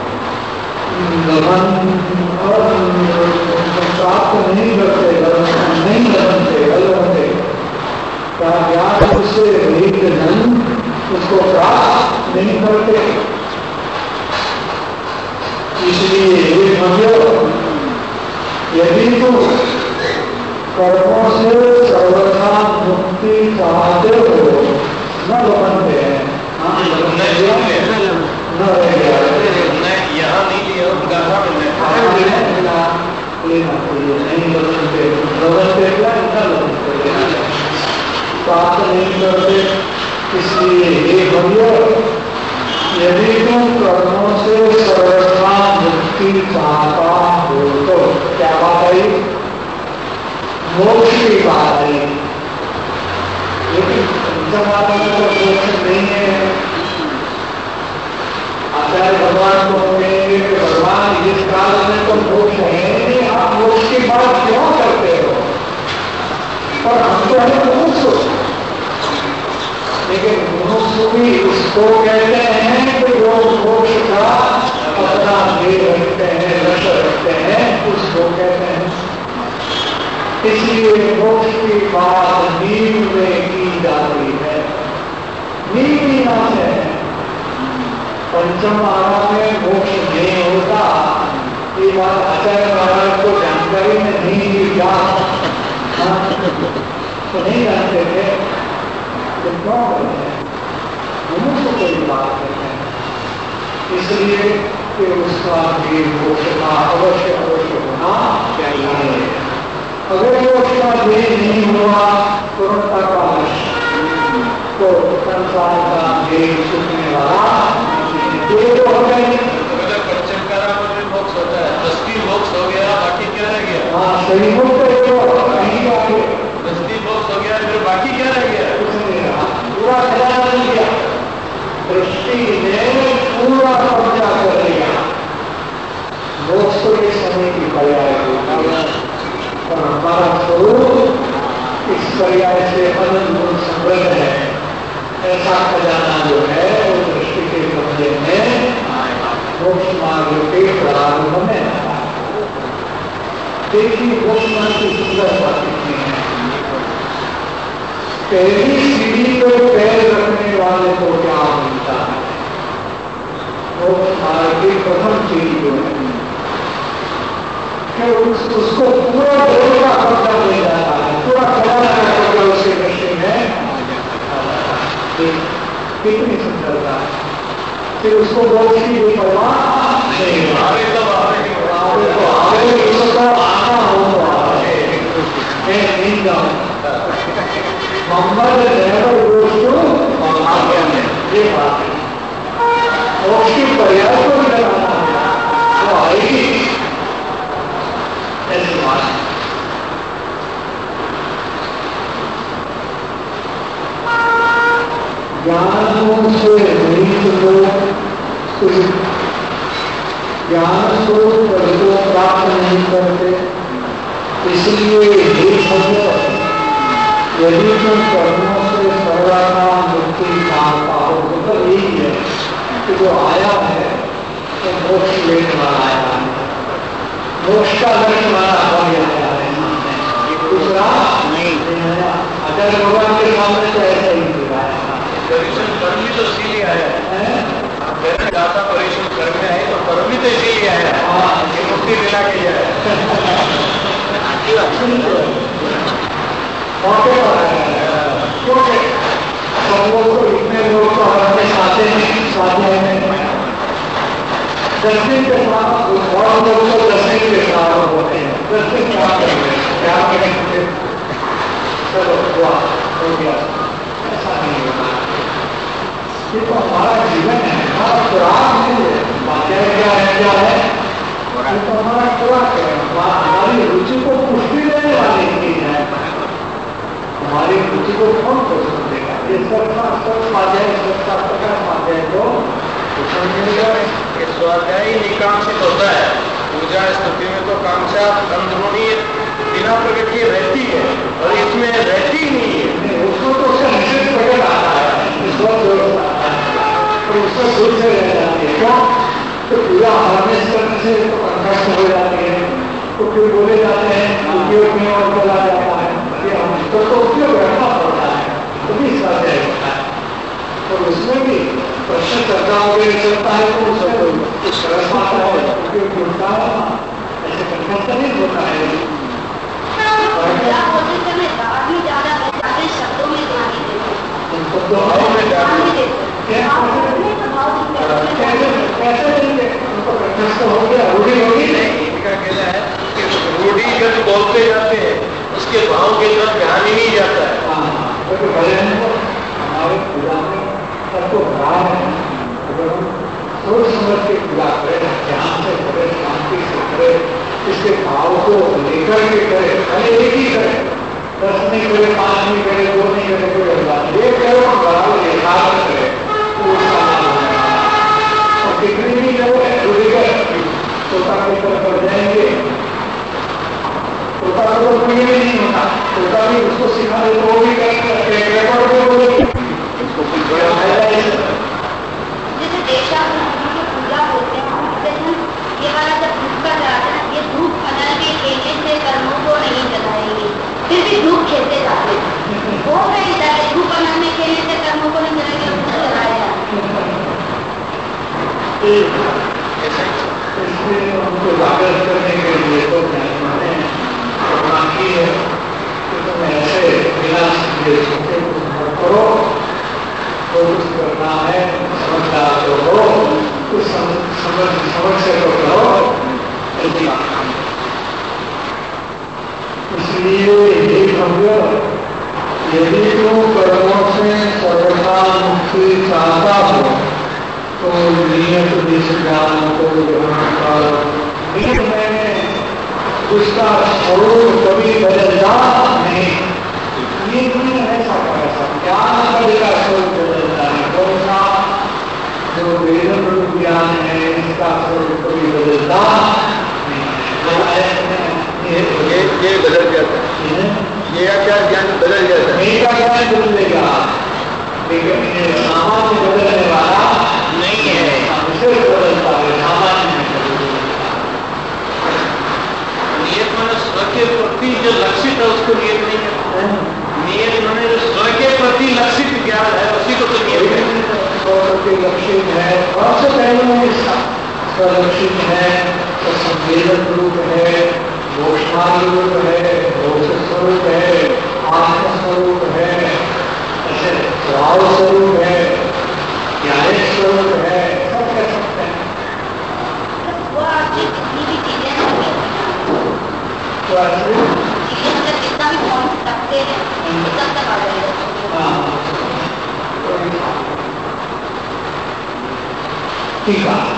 प्राप्त नहीं करते, नहीं बनते, क्या ज्ञान उससे रहित एक जन उसको प्राप्त नहीं करते। इसलिए ये समझो, यदि तुम कर्मों से सर्वथा मुक्ति चाहते हो, न बनते हैं, न रह गया यहाँ नहीं लिया गाथा में लेना चाहिए, नहीं बदलते क्या न बदलते, प्राप्त नहीं करते। इसलिए ये भैया, यदि तुम कर्मों से सर्वथा मुक्ति चाहता हो तो क्या बात आई? मोक्ष की बात आई। लेकिन पंचमात्मा का मोक्ष नहीं है। आचार्य भगवान को कहेंगे कि भगवान इस काल में तो मोक्ष है नहीं, आप मोक्ष की बात क्यों करते हो? और हम तो है मोक्ष, लेकिन मनुष्य भी इसको कहते हैं कि लोग मोक्ष का अपना भेद रखते हैं, लक्ष्य रखते हैं, उसको कहते हैं। इसलिए मोक्ष की बात नींव में की जाती है। नींव यहाँ से पंचम आराम में मोक्ष नहीं होता, ये बात आचार्य महाराज को जानकारी में नहीं दी जा, तो नहीं जानते थे। मनुष्य कोई बात नहीं है, इसलिए कि उसका भी मोक्ष का अवश्य होना चाहिए। अगर वो उसका भी नहीं हुआ पूर्णता का तो संसार का भेद छूटने वाला ये तो हो गए। मोक्ष होता है, दृष्टि मोक्ष हो गया, बाकी क्या रह गया? हाँ, सही मुक्त नहीं आगे, दृष्टि मोक्ष हो गया, फिर बाकी क्या रह गया? पूरा खजाना नहीं दिया, दृष्टि ने पूरा कब्जा कर लिया। मोक्ष तो इस समय की पर्याय और हमारा स्वरूप इस पर्याय से अनंत समृद्ध है। ऐसा खजाना जो है वो दृष्टि के कब्जे में मोक्ष मार्ग के प्रारंभ में आता है। देखिए मोक्ष मार्ग की सुंदर बात कितनी है। पहली सीढ़ी को पैर रखने वाले को क्या मिलता है? मोक्ष मार्ग की प्रथम सीढ़ी को उसको पूरा देश का कब्जा मिल जाता है, पूरा खजाना का कब्जा उसके दृष्टि में कितनी सुंदरता है। फिर उसको मोक्ष की भी परवाह नहीं, आगे तो आगे उसको आना हो मैं नहीं जाऊँ। मोहम्मद नेवर गोज़ टू ये बात है। मोक्ष की पर्याय को भी लगाना है, वो आएगी ऐसी बात है। ज्ञान से रहित लोग ज्ञान को प्राप्त नहीं करते। इसलिए हे भगवान, यदि तुम कर्मों से सर्वथा मुक्ति चाहता हो, मतलब यही है कि जो आया है तो मोक्ष लेने वाला आया है, मोक्ष का लक्ष्य वाला हो गया है। दूसरा नहीं आया। अगर भगवान के सामने तो ऐसा ही दिखाया परिश्रम कर्म भी तो इसीलिए आया है। दाता परिश्रम कर्म में है तो कर्म भी तो इसीलिए आया है, ये मुक्ति दिला के जाए। क्योंकि सब लोग को इतने लोग तो हमारे साथे में स्वाध्याय में 10 दिन के साथ और लोग तो 10 दिन के साथ होते हैं। 10 दिन क्या करेंगे, क्या करेंगे? चलो हुआ हो गया, ऐसा नहीं होना। ये तो हमारा जीवन है, हमारा खुराक नहीं है। क्या है ये तो हमारा खुराक है, हमारी रुचि को पुष्टि देने वाली चीज है। हमारी रुचि को कौन पोषण देगा? ये सबका सब स्वाध्याय, सबका प्रकार स्वाध्याय को पोषण मिलेगा। ये स्वाध्याय निकांक्षित होता है। पूजा स्तुति में तो कांक्षा अंदरूनी बिना प्रकट किए रहती है, और इसमें रहती ही नहीं है। उसको तो उसका निश्चित प्रकट आता है, तो उसका दूर से रह जाती है। क्यों? तो पूजा हार्नेस करने से तो कंठस्थ हो जाती है, तो फिर बोले जाते हैं उपयोग में और चला जाता है। तो उपयोग रहना पड़ता है, तो भी स्वाध्याय होता है। लगता है तो उससे शर्म आता है, उपयोग होता है, ऐसे कंठस्थ नहीं होता है। शब्दों में ध्यान नहीं देते, शब्दों में ध्यान नहीं देते, कैसे देंगे? उनको कंठस्थ हो गया, रूढ़ी होगी नहीं। इनका कहना है कि रूढ़िगत बोलते जाते हैं, उसके भाव के तरफ ध्यान ही नहीं जाता है। क्योंकि भजन हमारे पूजा में सबको भाव है, अगर हम सोच समझ के पूजा करें, ध्यान से करें, शांति से करें, इसके भाव को लेकर के करें, खाली एक ही करें, 10 नहीं करे, 5 नहीं करे, 2 नहीं करे, कोई बात नहीं, एक करो बराबर एकाग्र करे तो उसका लाभ है। और कितनी भी करो रूढ़िगत तोता के तरफ बढ़ जाएंगे, तोता को तो कोई भी नहीं होता, तोता भी उसको सिखा दे तो वो भी करेंगे, उसको कुछ बड़ा फायदा नहीं है। जैसे देशात्म पूजा होते हैं, ये वाला जब धूप का जाता है, ये धूप बदल के खेलने से कर्मों को नहीं जलाएंगे, फिर भी धूप खेलते जाते हैं, वो नहीं जाते, धूप बदल में खेलने से कर्मों को नहीं जलाएंगे, उसको जलाया जाता इसलिए उनको जागृत करने के लिए तो बाकी है कि तुम ऐसे बिना सोचे कुछ करो, तो कुछ करना है, समझदार जो हो कुछ समझ से तो करो। इसलिए ये भव्य, यदि तुम कर्मों से सर्वथा मुक्ति चाहता हो तो नियत ज्ञान को ग्रहण कर। में उसका स्वरूप कभी बदलता नहीं, ये नहीं है सब ज्ञान कभी का स्वरूप बदलता है। कौन सा? जो वेदन रूप ज्ञान है, इसका स्वरूप कभी बदलता ये बदल जाता है, ये आचार ज्ञान बदल जाता है, नहीं का ज्ञान बदलेगा, लेकिन सामान्य बदलने वाला नहीं है, विशेष बदलता है, सामान्य नियत माने स्व के प्रति जो लक्षित है उसको नियत नहीं है। नियत माने जो स्व के प्रति लक्षित ज्ञान है उसी को तो नियत है। स्व प्रति लक्षित है, सबसे पहले इसका स्वलक्षित है, तो संवेदन रूप है, मोक्षमान रूप है, मोक्ष स्वरूप है, आत्म स्वरूप है, ऐसे भाव स्वरूप है, ज्ञान स्वरूप है, सब कह सकते हैं। वो आपकी जितनी भी चीजें हैं तो ऐसे कितना भी पहुंच सकते हैं, सब तक आ जाएगा। ठीक है,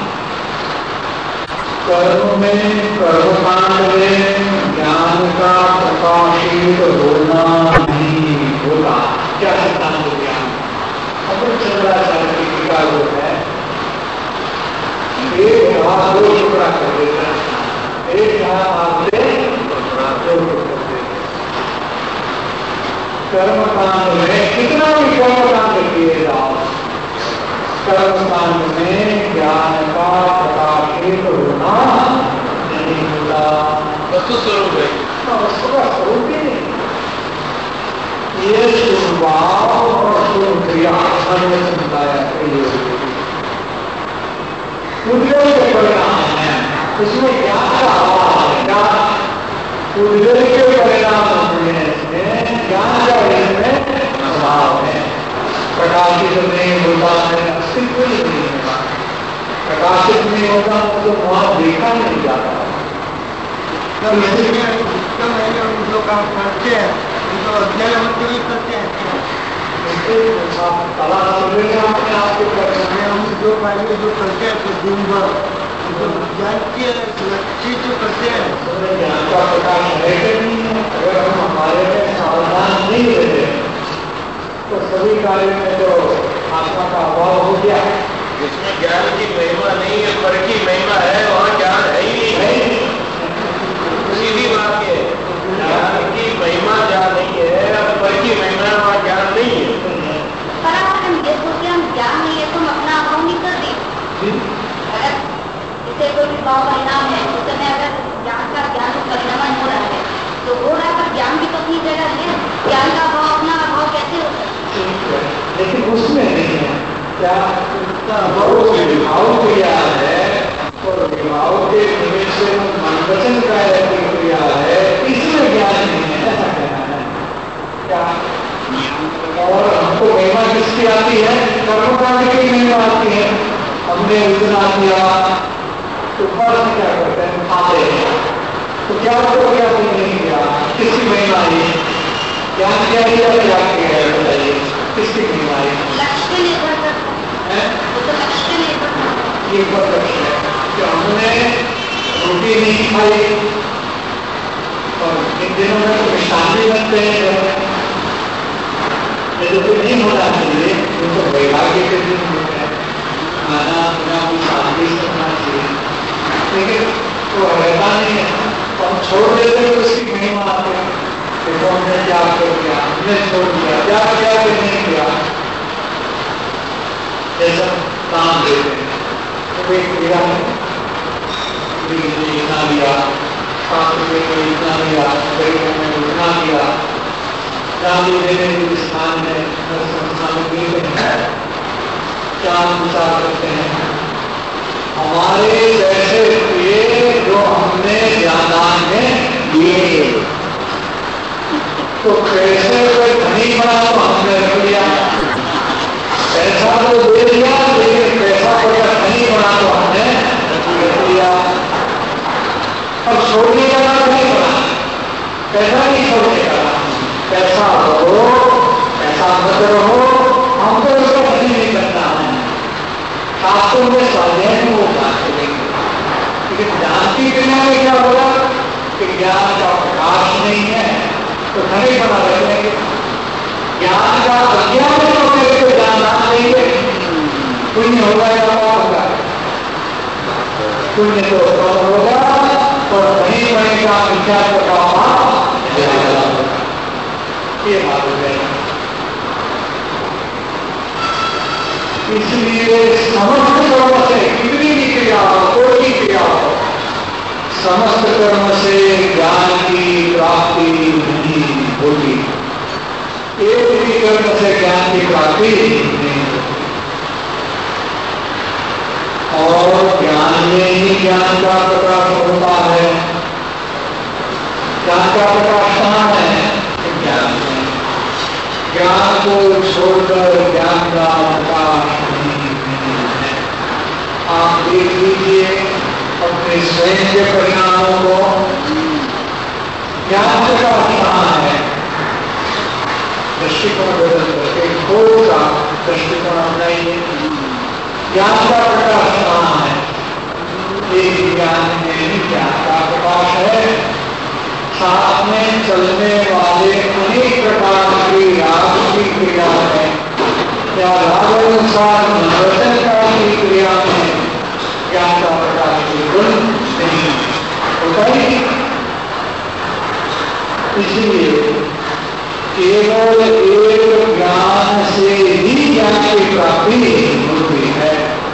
कर्म में कर्मकांड में ज्ञान का प्रकाशित होना नहीं होगा। क्या सिद्धांत ज्ञान अपन चंद्राचार्य की टीका जो है, एक हाथ दो टुकड़ा कर देता है, एक हाथ से दो टुकड़ा कर देता है। कर्मकांड में कितना भी कर्मकांड किए जाओ, कर्मकांड में ज्ञान का प्रकाशित होना नहीं होता। वस्तु स्वरूप है, वस्तु का स्वरूप ही नहीं। ये स्वभाव और क्रिया हमने समझाया उद्योग के परिणाम है, उसमें ज्ञान का अभाव है। ज्ञान उद्योग के परिणाम होने से ज्ञान का इसमें अभाव है। प्रकाशित नहीं होता है, अस्तित्व ही नहीं होगा। प्रकाशित नहीं होगा तो वहां देखा नहीं जाता। काम करते हैं तो अध्ययन करते हैं, कला अपने आप के करते हैं। हम जो पहले जो करते हैं तो दिन भर ज्ञान के लक्ष्य जो करते हैं, ज्ञान का प्रकाश है कि नहीं है। अगर हम हमारे में सावधान नहीं रहते तो सभी कार्य में तो आत्मा का अभाव हो गया। जिसमें ज्ञान की महिमा नहीं है, पर की महिमा है, वहाँ ज्ञान है ही नहीं। सीधी बात है, ज्ञान की महिमा जहाँ नहीं है, पर की महिमा वहाँ ज्ञान नहीं है। पर अगर हम ये सोचे हम ज्ञान नहीं है तो हम अपना अभाव नहीं कर दें। अगर इसे कोई भी भाव परिणाम है उस समय अगर ज्ञान का ज्ञान परिणाम हो रहा है तो हो रहा है, पर ज्ञान भी तो अपनी जगह है। ज्ञान का अभाव अपना अभाव कैसे हो सकता है? लेकिन उसमें नहीं है क्या बहुत विभाव क्रिया है और विभाव के निमित्त से मन वचन का क्रिया है, इसमें ज्ञान नहीं है, ऐसा कहना है क्या? और हमको महिमा किसकी आती है? कर्मकांड की महिमा आती है। हमने इतना किया तो फर्ज क्या करते हैं? खाते हैं। तो क्या तो क्या नहीं किया, किसकी महिमा आई? ज्ञान क्या किया, क्या किया है बताइए, किसकी महिमा आई? लक्ष्य निर्भर करता है, वो तो लक्ष्य निर्भर करता है। ये लक्ष्य है कि हमने रोटी नहीं खाई और इन दिनों में तो शांति बनते हैं, ये तो नहीं होना चाहिए, ये तो वैराग्य के दिन होते हैं, खाना पीना भी शांति से होना चाहिए, लेकिन तो रहता नहीं है, तो हम छोड़ देते हैं, उसकी महिमा आती है। देखो हमने क्या कर दिया, हमने छोड़ दिया, क्या किया कि नहीं किया, जैसा काम देते हैं तो एक क्रिया है, इतना लिया, 5 रुपये को इतना लिया, गरीबों में उतना लिया, चांदी देने के स्थान में संस्थान में क्या विचार करते हैं? हमारे पैसे दिए जो हमने ज्ञान में दिए, तो पैसे को धनी बना तो हमने रख लिया, पैसा तो दे दिया लेकिन पैसा को धनी बना तो हमने रख लिया। अब छोड़ने का नाम नहीं बना, पैसा नहीं छोड़ने का, पैसा रहो, पैसा मत रहो, हमको उसका धनी नहीं करना है। शास्त्रों में स्वाध्याय में वो बात करेंगे, लेकिन ज्ञान की क्रिया में क्या होगा कि ज्ञान का प्रकाश नहीं है तो धनी बना रखेंगे, ज्ञान का अज्ञान होने को ज्ञान ना देंगे, पुण्य होगा या पाप होगा? पुण्य तो कम होगा और धनी बनेगा, विचार का पाप ये बात हो जाएगी। इसलिए समस्त कर्म से कितनी भी क्रिया हो, कोई भी क्रिया हो, समस्त कर्म से ज्ञान की प्राप्ति नहीं होती, एक भी कर्म से ज्ञान की प्राप्ति नहीं होती, और ज्ञान में ही ज्ञान का प्रकाश होता है। ज्ञान का प्रकाश कहाँ है? ज्ञान में। ज्ञान को छोड़कर ज्ञान का प्रकाश नहीं है। आप देख लीजिए अपने स्वयं के परिणामों को, ज्ञान प्रकाश कहाँ है? दृष्टिकोण बदल करके खोल का दृष्टिकोण अपनाइए। ज्ञान का प्रकाश कहाँ है? एक ज्ञान में ही ज्ञान का प्रकाश है, साथ में चलने वाले अनेक प्रकार की राग की क्रिया है या राग अनुसार मनोरंजन का की क्रिया में ज्ञान का प्रकाश बिल्कुल नहीं होता ही। इसलिए केवल एक ज्ञान से ही ज्ञान की प्राप्ति होती है।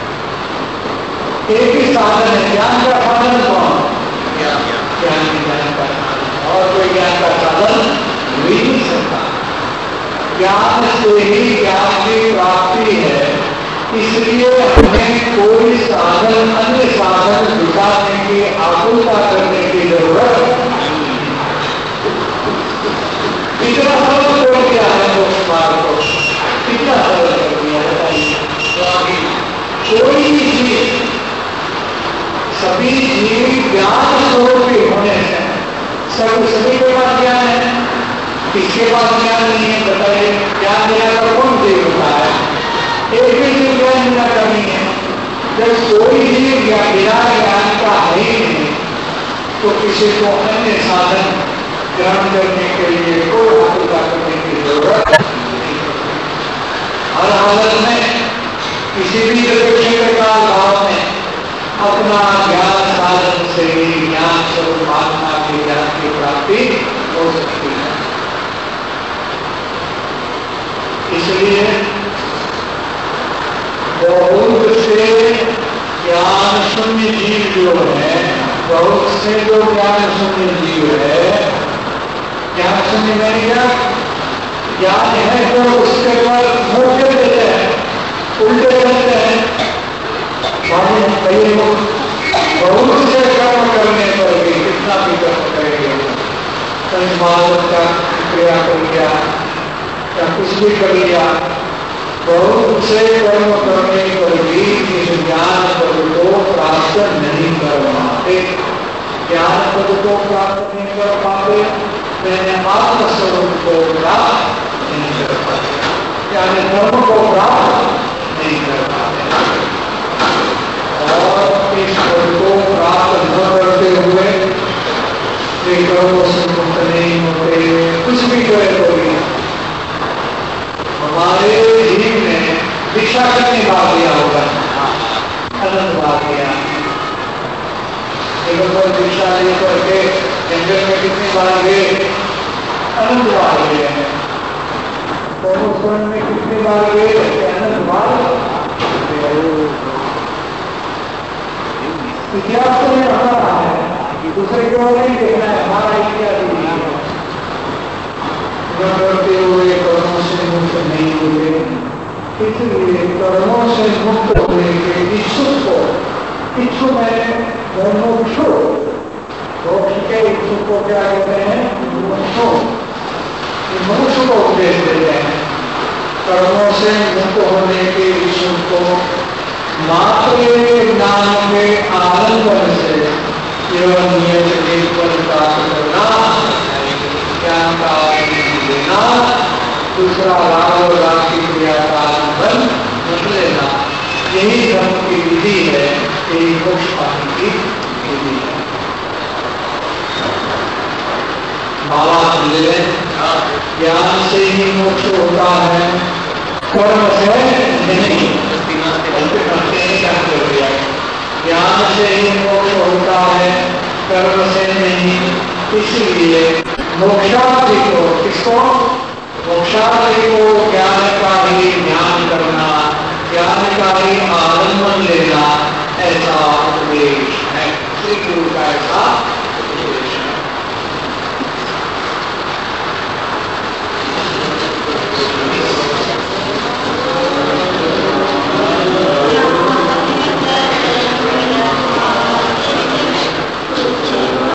एक ही साधन है, ज्ञान का साधन कौन? ज्ञान का साधन, और कोई ज्ञान का साधन भी नहीं सकता। ज्ञान से ही ज्ञान की प्राप्ति है, इसलिए हमें कोई साधन, अन्य साधन जुटाने की आकुलता करने की जरूरत नहीं। इतना सरल कर दिया है उस बात को, कितना सरल कर दिया है। कोई भी चीज, सभी जीव ज्ञान स्वरूप होने से सभी के पास ज्ञान है, किसके पास ज्ञान नहीं है? बताइए, ज्ञान देने का कौन जीव होता है? एक भी जीव ज्ञान देना का नहीं है। जब कोई जीव बिना ज्ञान का है ही नहीं, तो किसी को अन्य साधन ग्रहण करने के लिए कोई आकुलता करने की जरूरत नहीं। हर हालत में किसी भी प्रकार भाव में अपना ज्ञान साधन से ही ज्ञान स्वरूप आत्मा के ज्ञान की प्राप्ति हो सकती है। इसलिए बहुत से ज्ञान शून्य जीव जो है, बहुत से जो ज्ञान शून्य जीव है, ज्ञान शून्य में क्या ज्ञान है तो उसके पर मोर्चे देते हैं, उल्टे करते हैं, मालूम कई लोग बहुत से कर्म करने पर भी कितना भी कर्म करेंगे, संस्माद का क्रिया कर लिया या कुछ भी कर लिया, बहुत से कर्म करने पर भी इस ज्ञान पद को प्राप्त नहीं कर पाते। ज्ञान पद को प्राप्त नहीं कर पाते, मैंने आत्मस्वरूप को प्राप्त नहीं कर पाते, यानी धर्म को प्राप्त नहीं कर पाते। और इस पद को प्राप्त न करते हुए कर्मों से मुक्त नहीं होते, कुछ भी करे तो भी हमारे जीव में दीक्षा कितनी बार दिया होगा, अनंत बार दिया। एक बार दीक्षा लेकर के जंगल में कितनी बार गए, अनंत बार गए हैं। में कितनी बार गए, अनंत बार। इतिहास तो ये बता रहा है, दूसरे की ओर नहीं देखना है, हमारा इतिहास करते हुए कर्मों से मुक्त नहीं हुए, इसलिए कर्मों से मुक्त होने के इच्छुक को, इच्छुक है मोक्षो, मोक्ष के इच्छुक को क्या कहते हैं, मोक्षो, मोक्ष को उपदेश देते हैं। कर्मों से मुक्त होने के इच्छुक को मात्र ज्ञान के आनंद से केवल नियत एक पर प्राप्त करना, ज्ञान का देना, दूसरा राग और राग की क्रिया का आनंद मत लेना, यही धर्म की विधि है, यही मोक्ष पाने की विधि है। बाबा समझे, ज्ञान से ही मोक्ष होता है, कर्म से नहीं। ज्ञान से ही मोक्ष होता है, कर्म से नहीं। इसलिए मोक्षार्थी को, किसको, मोक्षार्थी को ज्ञान